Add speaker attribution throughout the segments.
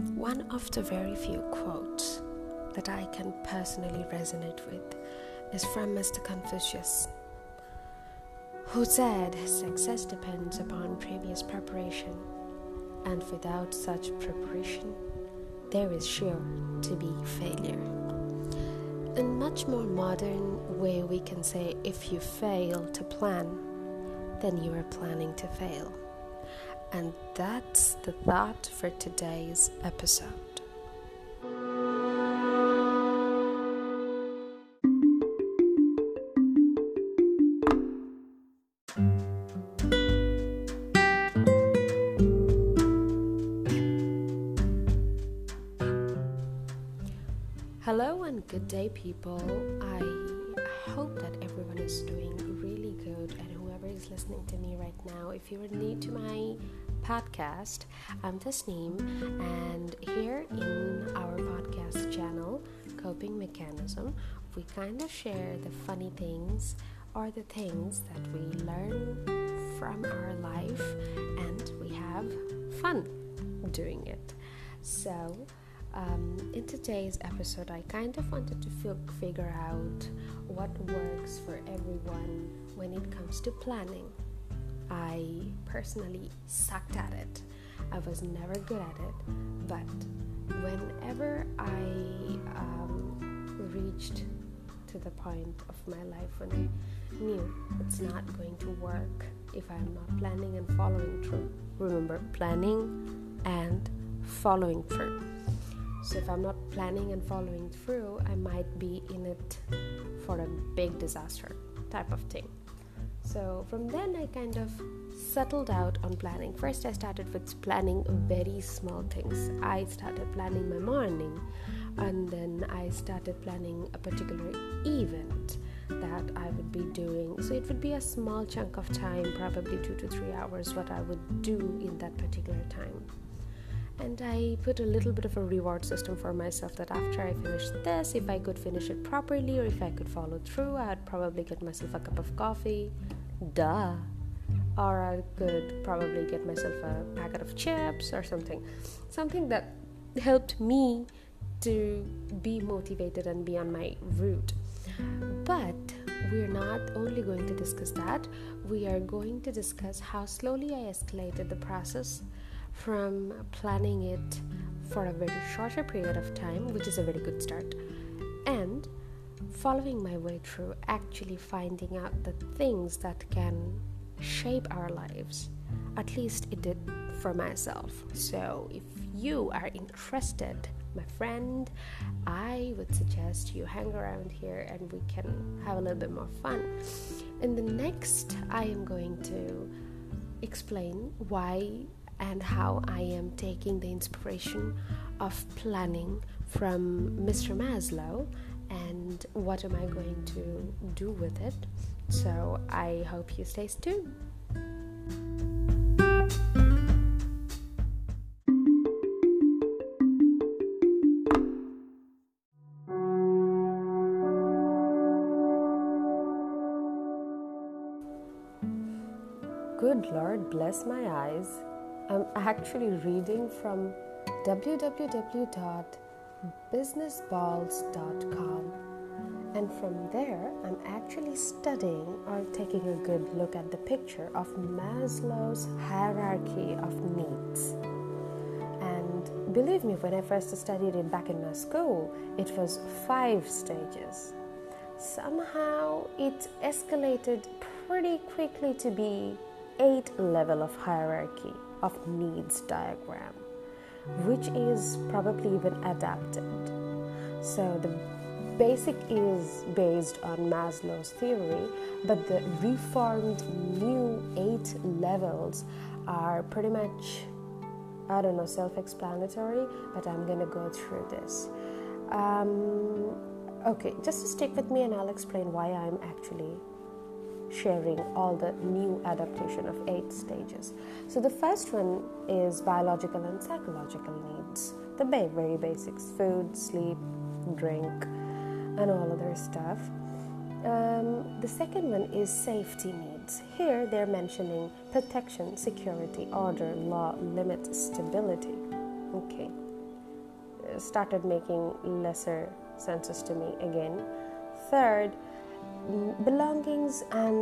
Speaker 1: One of the very few quotes that I can personally resonate with is from Mr. Confucius, who said success depends upon previous preparation, and without such preparation, there is sure to be failure. In much more modern way, we can say if you fail to plan, then you are planning to fail. And that's the thought for today's episode. Hello and good day, people. I hope that everyone is doing really good, and whoever is listening to me right now, if you're new to my podcast, I'm Tasneem, and here in our podcast channel, Coping Mechanism, we kind of share the funny things or the things that we learn from our life, and we have fun doing it. So in today's episode, I kind of wanted to figure out what works for everyone when it comes to planning. I personally sucked at it. I was never good at it, but whenever I reached to the point of my life when I knew it's not going to work if I'm not planning and following through. Remember, planning and following through. So if I'm not planning and following through, I might be in it for a big disaster type of thing. So from then I kind of settled out on planning. First I started with planning very small things. I started planning my morning, and then I started planning a particular event that I would be doing. So it would be a small chunk of time, probably 2 to 3 hours, what I would do in that particular time. And I put a little bit of a reward system for myself that after I finish this, if I could finish it properly or if I could follow through, I'd probably get myself a cup of coffee. Duh. Or I could probably get myself a packet of chips or something. Something that helped me to be motivated and be on my route. But we're not only going to discuss that, we are going to discuss how slowly I escalated the process from planning it for a very shorter period of time, which is a very good start, and following my way through actually finding out the things that can shape our lives. At least it did for myself. So if you are interested, my friend, I would suggest you hang around here and we can have a little bit more fun. In the next, I am going to explain why and how I am taking the inspiration of planning from Mr. Maslow and what am I going to do with it. So I hope you stay tuned. Good Lord, bless my eyes. I'm actually reading from www.businessballs.com, and from there I'm actually studying or taking a good look at the picture of Maslow's hierarchy of needs. And believe me, when I first studied it back in my school, it was 5 stages. Somehow it escalated pretty quickly to be 8 level of hierarchy of needs diagram, which is probably even adapted. So the basic is based on Maslow's theory, but the reformed new 8 levels are pretty much, self-explanatory, but I'm gonna go through this. Okay, just to stick with me and I'll explain why I'm actually sharing all the new adaptation of 8 stages. So the first one is biological and psychological needs, the very basics: food, sleep, drink, and all other stuff. The second one is safety needs. Here they're mentioning protection, security, order, law, limit, stability. Okay. started making lesser senses to me again. Third, belongingness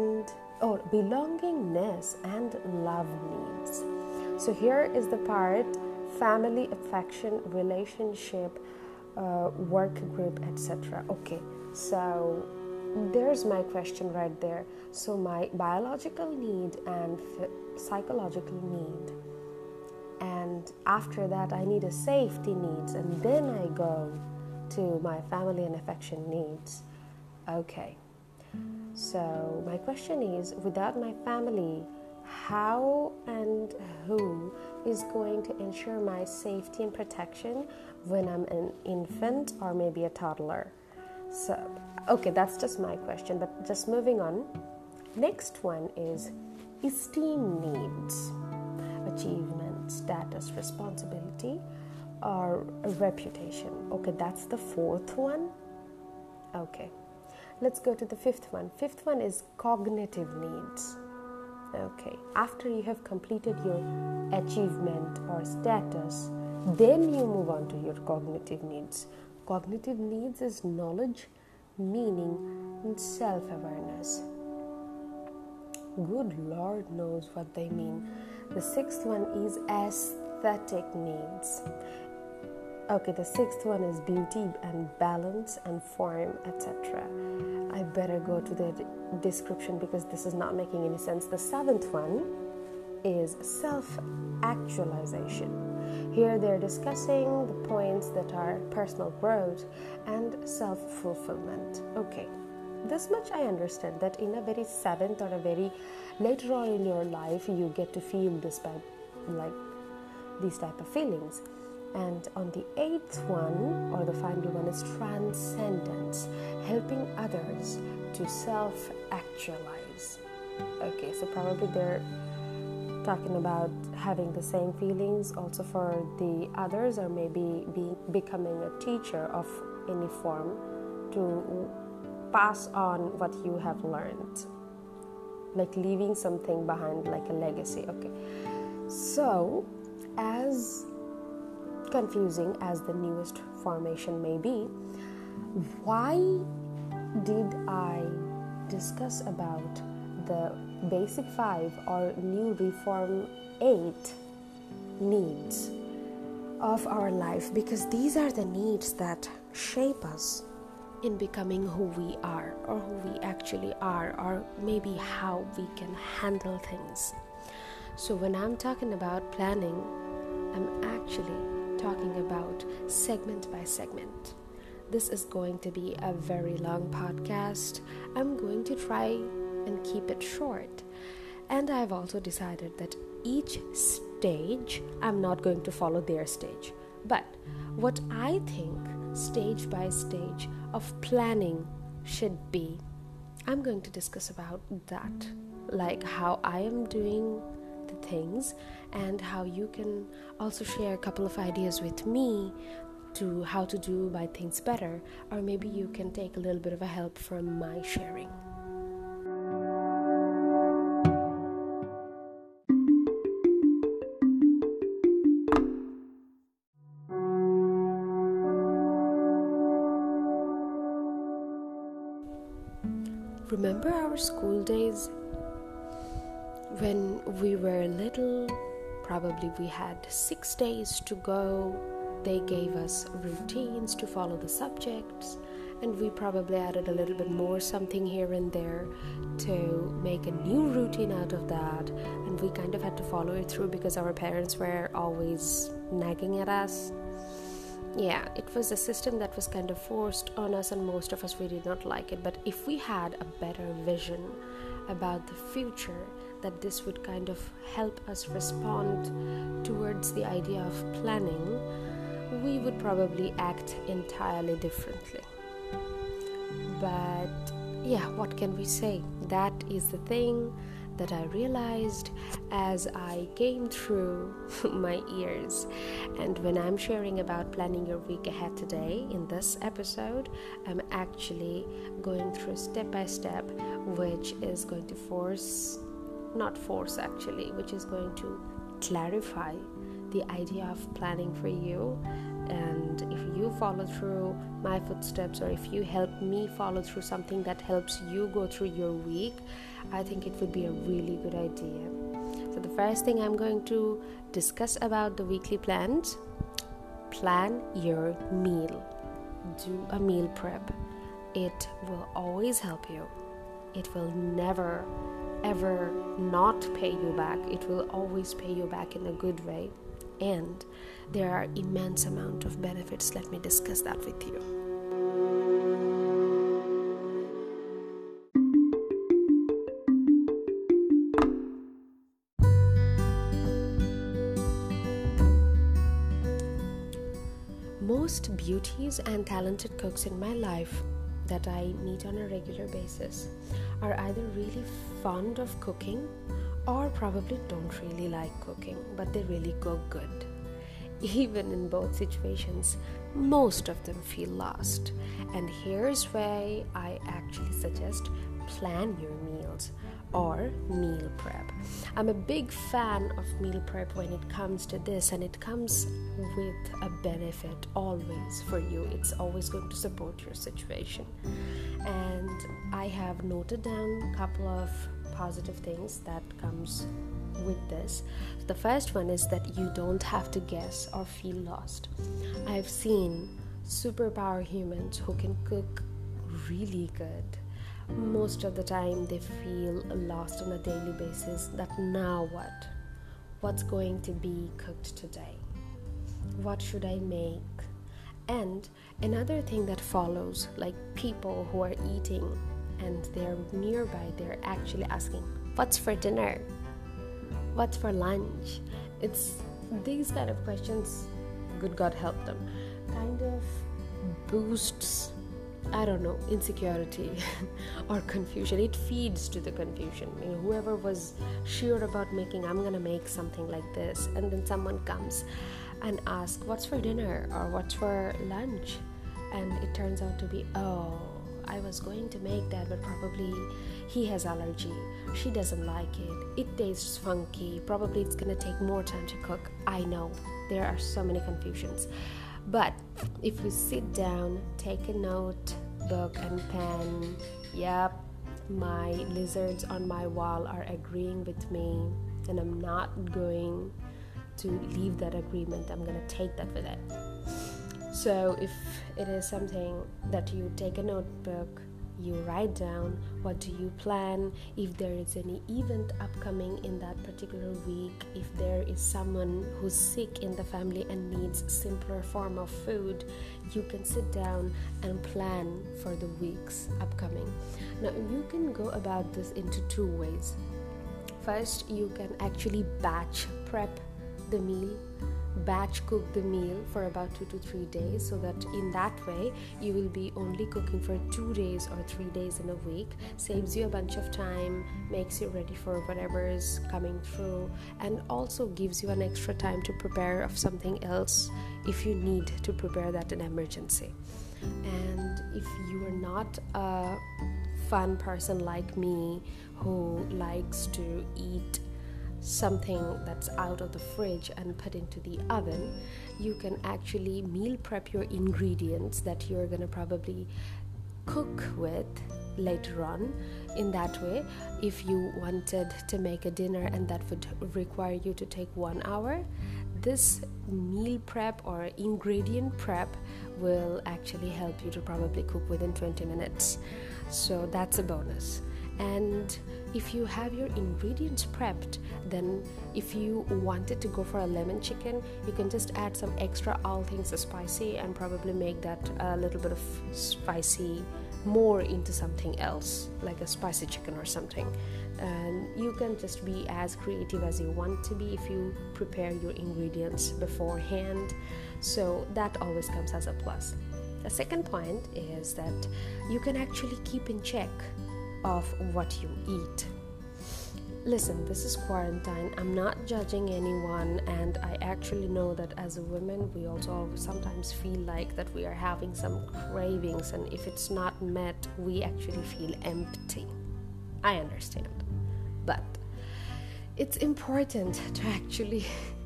Speaker 1: and love needs. So here is the part: family, affection, relationship, work group, etc. Okay, so there's my question right there. So my biological need and psychological need, and after that I need a safety needs, and then I go to my family and affection needs. Okay, so my question is, without my family, how and who is going to ensure my safety and protection when I'm an infant or maybe a toddler? So, okay, that's just my question, but just moving on. Next one is esteem needs, achievement, status, responsibility, or reputation. Okay, that's the fourth one. Okay, let's go to the fifth one. Fifth one is cognitive needs. Okay, after you have completed your achievement or status, then you move on to your cognitive needs. Cognitive needs is knowledge, meaning, and self-awareness. Good Lord knows what they mean. The sixth one is aesthetic needs. Okay, the sixth one is beauty and balance and form, etc. I better go to the description because this is not making any sense. The seventh one is self-actualization. Here they're discussing the points that are personal growth and self-fulfillment. Okay, this much I understand, that in a very seventh or a very later on in your life you get to feel this by like these type of feelings. And on the eighth one, or the final one, is transcendence, helping others to self-actualize. Okay, so probably they're talking about having the same feelings also for the others, or maybe becoming a teacher of any form to pass on what you have learned, like leaving something behind, like a legacy. Okay, so as confusing as the newest formation may be, why did I discuss about the basic 5 or new reform 8 needs of our life? Because these are the needs that shape us in becoming who we are, or who we actually are, or maybe how we can handle things. So when I'm talking about planning, I'm actually talking about segment by segment. This is going to be a very long podcast. I'm going to try and keep it short. And I've also decided that each stage, I'm not going to follow their stage. But what I think stage by stage of planning should be, I'm going to discuss about that, like how I am doing the things, and how you can also share a couple of ideas with me to how to do my things better, or maybe you can take a little bit of a help from my sharing. Remember our school days? When we were little, probably we had 6 days to go. They gave us routines to follow the subjects, and we probably added a little bit more something here and there to make a new routine out of that, and we kind of had to follow it through because our parents were always nagging at us. Yeah, it was a system that was kind of forced on us, and most of us really did not like it. But if we had a better vision about the future, that this would kind of help us respond towards the idea of planning, we would probably act entirely differently. But yeah, what can we say? That is the thing that I realized as I came through my years. And when I'm sharing about planning your week ahead today in this episode, I'm actually going through step by step, which is going to which is going to clarify the idea of planning for you. And if you follow through my footsteps, or if you help me follow through something that helps you go through your week, I think it would be a really good idea. So the first thing I'm going to discuss about the weekly plans: plan your meal. Do a meal prep. It will always help you. It will never ever not pay you back. It will always pay you back in a good way, and there are immense amount of benefits. Let me discuss that with you. Most beauties and talented cooks in my life that I meet on a regular basis are either really fond of cooking or probably don't really like cooking, but they really cook good. Even in both situations, most of them feel lost. And here's why I actually suggest plan your meals or meal prep. I'm a big fan of meal prep when it comes to this, and it comes with a benefit always for you. It's always going to support your situation. And I have noted down a couple of positive things that comes with this. The first one is that you don't have to guess or feel lost. I've seen superpower humans who can cook really good. Most of the time they feel lost on a daily basis, that now what? What's going to be cooked today? What should I make? And another thing that follows, like people who are eating and they're nearby, they're actually asking, what's for dinner? What's for lunch? It's these kind of questions, good God help them, kind of boosts, I don't know, insecurity or confusion. It feeds to the confusion. Whoever was sure about making, I'm gonna make something like this, and then someone comes and asks, what's for dinner or what's for lunch? And it turns out to be, oh, I was going to make that, but probably he has allergy. She doesn't like it. It tastes funky. Probably it's gonna take more time to cook. I know there are so many confusions. But if you sit down, take a notebook and pen, yep, my lizards on my wall are agreeing with me, and I'm not going to leave that agreement. I'm going to take that with it. So if it is something that you take a notebook, you write down what do you plan, if there is any event upcoming in that particular week, if there is someone who's sick in the family and needs simpler form of food, you can sit down and plan for the weeks upcoming. Now you can go about this into two ways. First, you can actually batch prep the meal, batch cook the meal for about 2 to 3 days, so that in that way you will be only cooking for 2 days or 3 days in a week. Saves you a bunch of time, makes you ready for whatever is coming through, and also gives you an extra time to prepare of something else if you need to prepare that in emergency. And if you are not a fun person like me who likes to eat something that's out of the fridge and put into the oven, you can actually meal prep your ingredients that you're going to probably cook with later on. In that way, if you wanted to make a dinner and that would require you to take 1 hour, this meal prep or ingredient prep will actually help you to probably cook within 20 minutes. So that's a bonus. And if you have your ingredients prepped, then if you wanted to go for a lemon chicken, you can just add some extra, all things spicy, and probably make that a little bit of spicy more into something else, like a spicy chicken or something. And you can just be as creative as you want to be if you prepare your ingredients beforehand. So that always comes as a plus. The second point is that you can actually keep in check of what you eat. Listen, this is quarantine. I'm not judging anyone, and I actually know that as a woman, we also sometimes feel like that we are having some cravings, and if it's not met, we actually feel empty. I understand. But it's important to actually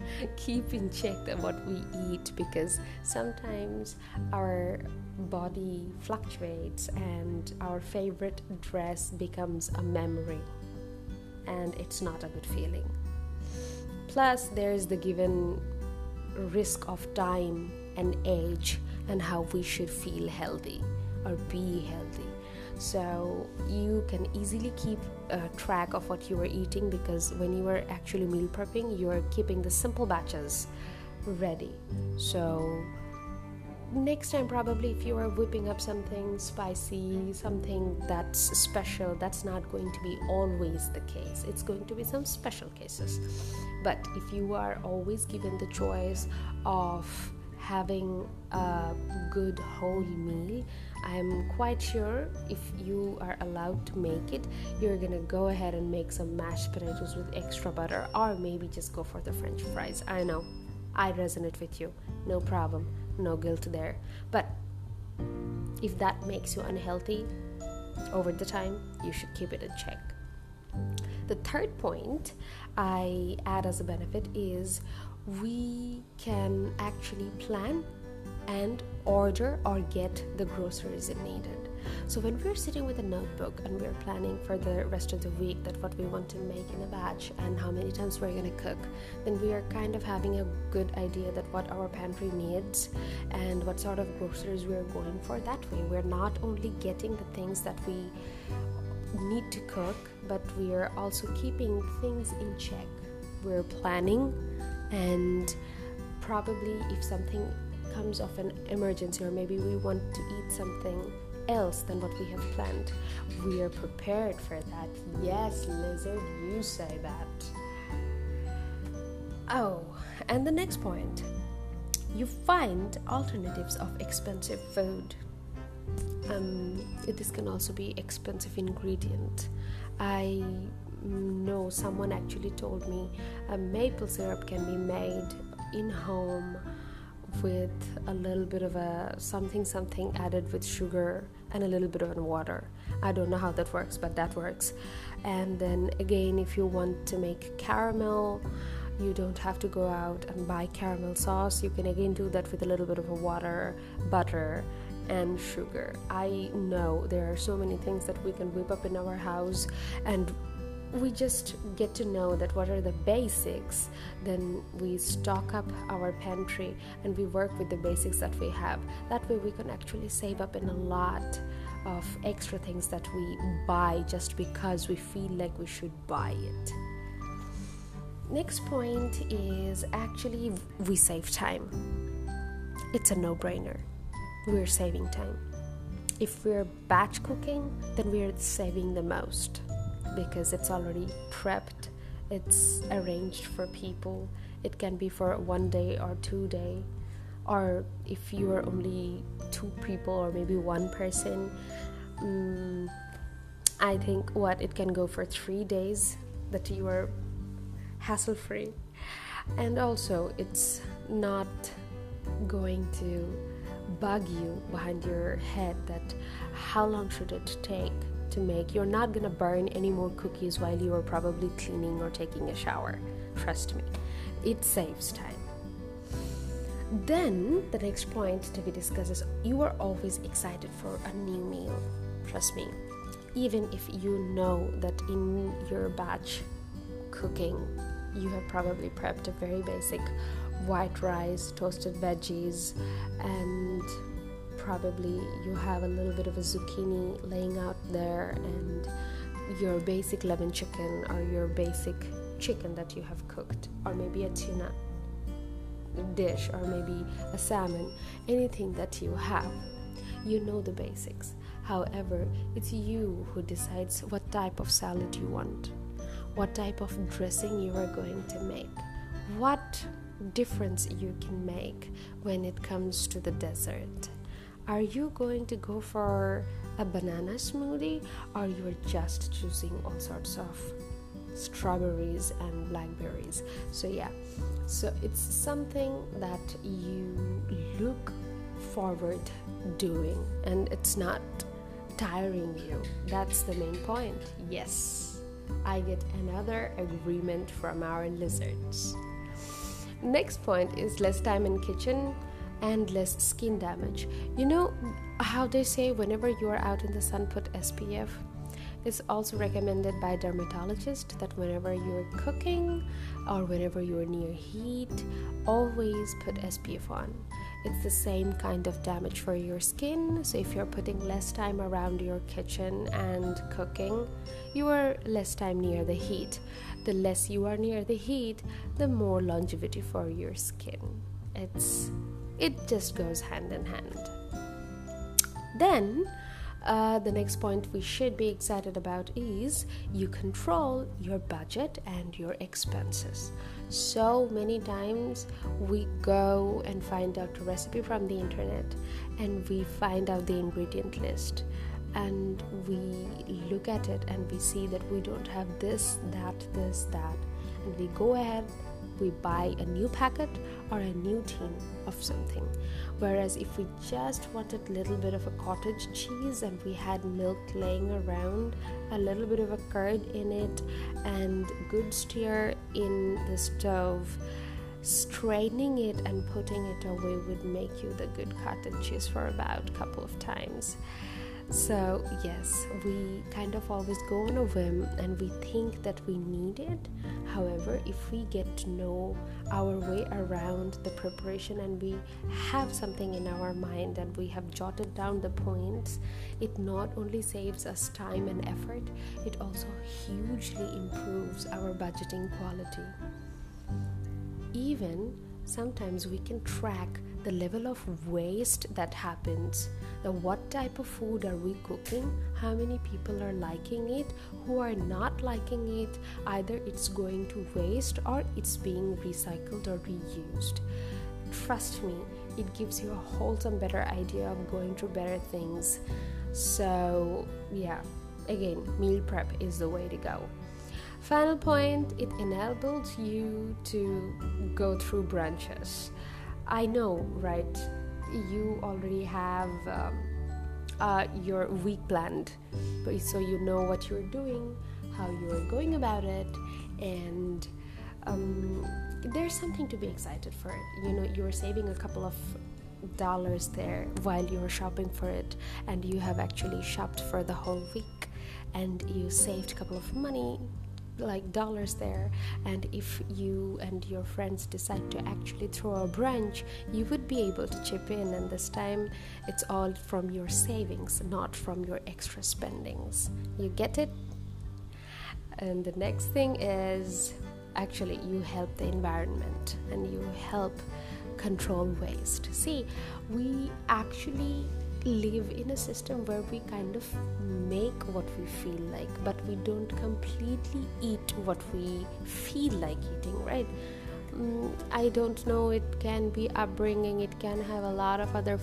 Speaker 1: keep in check what we eat, because sometimes our body fluctuates and our favorite dress becomes a memory, and it's not a good feeling. Plus, there is the given risk of time and age and how we should feel healthy or be healthy. So you can easily keep track of what you are eating, because when you are actually meal prepping, you are keeping the simple batches ready. So next time, probably if you are whipping up something spicy, something that's special, that's not going to be always the case. It's going to be some special cases. But if you are always given the choice of having a good whole meal, I'm quite sure if you are allowed to make it, you're gonna go ahead and make some mashed potatoes with extra butter, or maybe just go for the French fries. I know, I resonate with you, no problem, no guilt there. But if that makes you unhealthy over the time, you should keep it in check. The third point I add as a benefit is we can actually plan and order or get the groceries if needed. So when we're sitting with a notebook and we're planning for the rest of the week that what we want to make in a batch and how many times we're going to cook, then we are kind of having a good idea that what our pantry needs and what sort of groceries we're going for. That way we're not only getting the things that we need to cook, but we are also keeping things in check. We're planning, and probably if something comes of an emergency, or maybe we want to eat something else than what we have planned, we are prepared for that. Yes, Lizard, you say that. Oh, and the next point, you find alternatives of expensive food. This can also be expensive ingredient. I know someone actually told me a maple syrup can be made in home with a little bit of a something added with sugar and a little bit of water. I don't know how that works, but that works. And then again, if you want to make caramel, you don't have to go out and buy caramel sauce. You can again do that with a little bit of water, butter, and sugar. I know there are so many things that we can whip up in our house, and we just get to know that what are the basics. Then we stock up our pantry and we work with the basics that we have. That way we can actually save up in a lot of extra things that we buy just because we feel like we should buy it. Next point is actually we save time. It's a no-brainer. We're saving time. If we're batch cooking, then we're saving the most, because it's already prepped, it's arranged for people. It can be for 1 day or 2 day, or if you are only 2 people or maybe 1 person, I think it can go for 3 days that you are hassle free. And also it's not going to bug you behind your head that how long should it take to make. You're not gonna burn any more cookies while you are probably cleaning or taking a shower. Trust me, it saves time. Then the next point to be discussed is you are always excited for a new meal. Trust me, even if you know that in your batch cooking you have probably prepped a very basic white rice, toasted veggies, and probably you have a little bit of a zucchini laying out there, and your basic lemon chicken or your basic chicken that you have cooked, or maybe a tuna dish, or maybe a salmon, anything that you have. You know the basics. However, it's you who decides what type of salad you want, what type of dressing you are going to make, what difference you can make when it comes to the dessert. Are you going to go for a banana smoothie, or you are just choosing all sorts of strawberries and blackberries? So it's something that you look forward doing, and it's not tiring you. That's the main point. Yes, I get another agreement from our lizards. Next point is less time in kitchen and less skin damage. You know how they say whenever you are out in the sun, put SPF? It's also recommended by dermatologists that whenever you're cooking or whenever you're near heat, always put SPF on. It's the same kind of damage for your skin. So if you're putting less time around your kitchen and cooking, you are less time near the heat. The less you are near the heat, the more longevity for your skin. It just goes hand in hand. Then the next point we should be excited about is you control your budget and your expenses. So many times we go and find out a recipe from the internet and we find out the ingredient list and we look at it and we see that we don't have this, that, and we go ahead, we buy a new packet or a new tin of something. Whereas if we just wanted a little bit of a cottage cheese and we had milk laying around, a little bit of a curd in it, and good stir in the stove, straining it and putting it away would make you the good cottage cheese for about a couple of times. So yes, we kind of always go on a whim and we think that we need it. However, if we get to know our way around the preparation and we have something in our mind and we have jotted down the points, it not only saves us time and effort, it also hugely improves our budgeting quality. Even sometimes we can track the level of waste that happens. Now, what type of food are we cooking? How many people are liking it? Who are not liking it? Either it's going to waste or it's being recycled or reused. Trust me, it gives you a wholesome better idea of going through better things. So yeah, again, meal prep is the way to go. Final point, it enables you to go through brunches. I know, right? You already have your week planned, so you know what you're doing, how you're going about it, and there's something to be excited for it. You know, you're saving a couple of dollars there while you're shopping for it, and you have actually shopped for the whole week, and you saved a couple of money, like dollars there. And if you and your friends decide to actually throw a brunch, you would be able to chip in, and this time it's all from your savings, not from your extra spendings. You get it? And the next thing is actually you help the environment and you help control waste. See, we actually live in a system where we kind of make what we feel like, but we don't completely eat what we feel like eating, right? I don't know, it can be upbringing, it can have a lot of other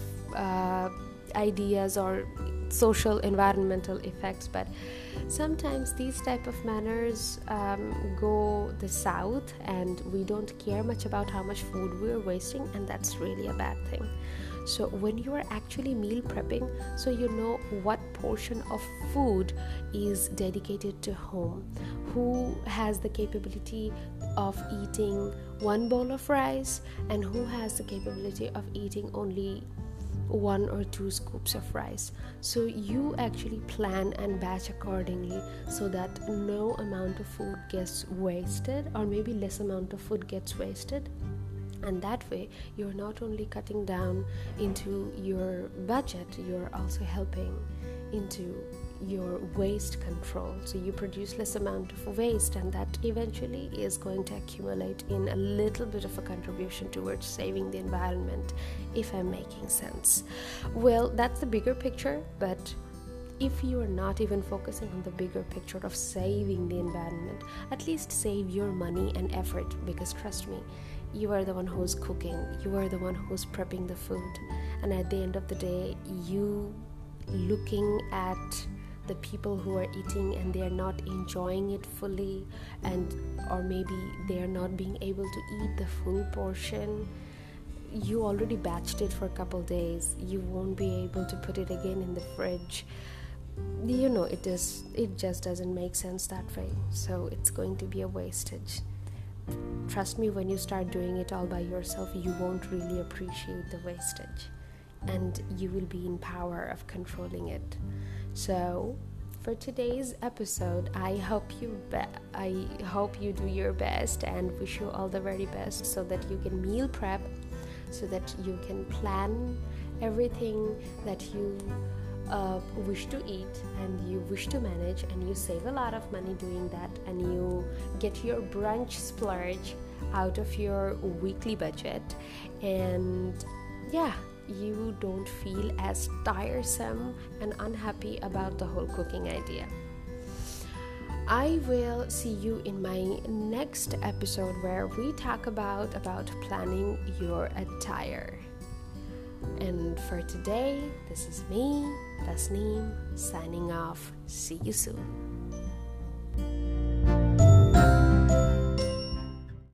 Speaker 1: ideas or social environmental effects, but sometimes these type of manners go the south and we don't care much about how much food we're wasting, and that's really a bad thing. So when you are actually meal prepping, so you know what portion of food is dedicated to home, who has the capability of eating one bowl of rice and who has the capability of eating only 1 or 2 scoops of rice. So you actually plan and batch accordingly so that no amount of food gets wasted, or maybe less amount of food gets wasted. And that way you're not only cutting down into your budget, you're also helping into your waste control. So you produce less amount of waste, and that eventually is going to accumulate in a little bit of a contribution towards saving the environment, if I'm making sense. Well, that's the bigger picture, but if you are not even focusing on the bigger picture of saving the environment, at least save your money and effort, because trust me, you are the one who's cooking, you are the one who's prepping the food, and at the end of the day, you looking at the people who are eating and they are not enjoying it fully, and or maybe they are not being able to eat the full portion. You already batched it for a couple days, you won't be able to put it again in the fridge. You know, it just doesn't make sense that way, so it's going to be a wastage. trust me, when you start doing it all by yourself, you won't really appreciate the wastage, and you will be in power of controlling it. So for today's episode, I hope you do your best and wish you all the very best, so that you can meal prep, so that you can plan everything that you wish to eat and you wish to manage, and you save a lot of money doing that, and you get your brunch splurge out of your weekly budget, and you don't feel as tiresome and unhappy about the whole cooking idea. I will see you in my next episode, where we talk about planning your attire. And for today, this is me, Tasneem, signing off. See you soon.